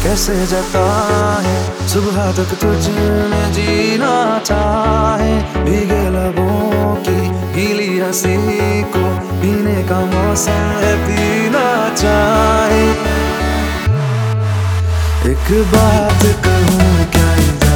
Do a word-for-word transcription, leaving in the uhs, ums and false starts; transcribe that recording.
कैसे जताए, सुबह तक तुझ में जीना चाहे। भीगे लबों की गीली हंसी को पीने का मौसम है, पीना चाहे। एक बात कहूँ क्या